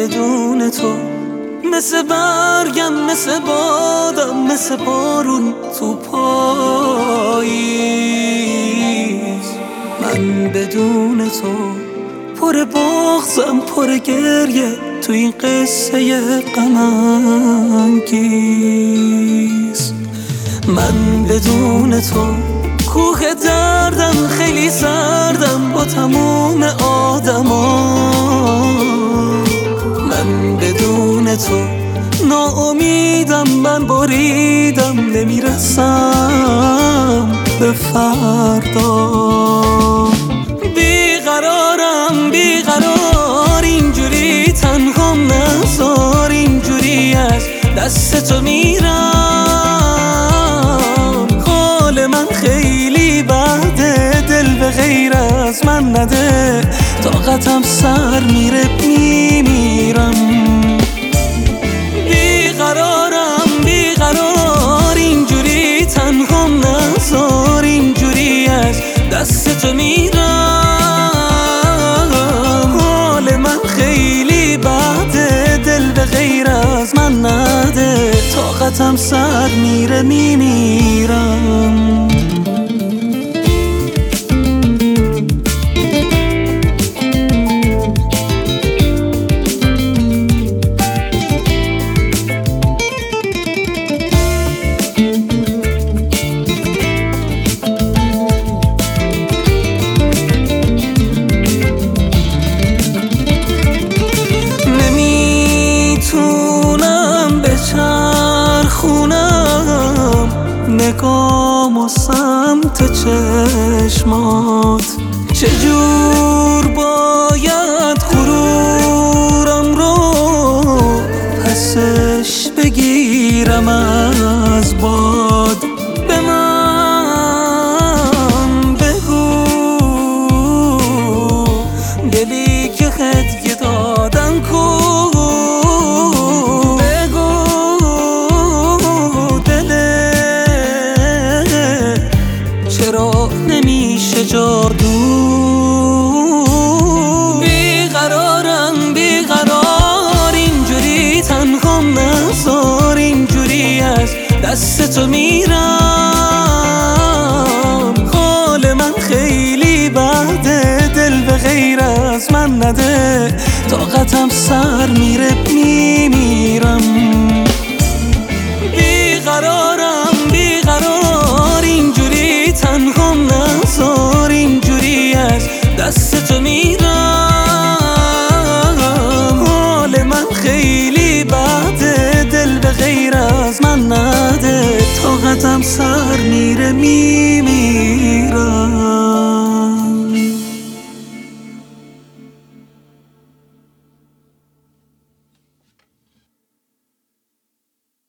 بدون تو مثل برگم، مثل بادم، مثل بارون تو پاییز. من بدون تو پر بغضم، پر گریه تو این قصه غم انگیز. من بدون تو کوه دردم، خیلی سردم با تموم آدما. من بدون تو ناامیدم، من بریدم، نمیرسم به فردا. بیقرارم بیقرار، اینجوری تنهام نذار، اینجوری از دست تو میرم. حال من خیلی بده، دل به غیر از من نده، طاقتم سر میره میمیرم. بیقرارم بیقرار، اینجوری تنهام نذار، اینجوری از دست تو میرم. حال من خیلی بده، دل به غیر از من نده، طاقتم سر میره میمیرم. خونم نگام و سمت چشمات، چجور باید غرورم رو پسش بگیرم از باد. به من بگو دلی که هدیه دادن کو، نمیشه جادو. بیقرارم بیقرار، اینجوری تنهام نذار، اینجوری از دست تو میرم. حال من خیلی بده، دل به غیر از من نده، طاقتم سر میره میمیرم. بیقرارم بیقرار، اینجوری تنهام نذار، اینجوری از دست تو میرم. حال من خیلی بده، دل به غیر از من نده، طاقتم سر میره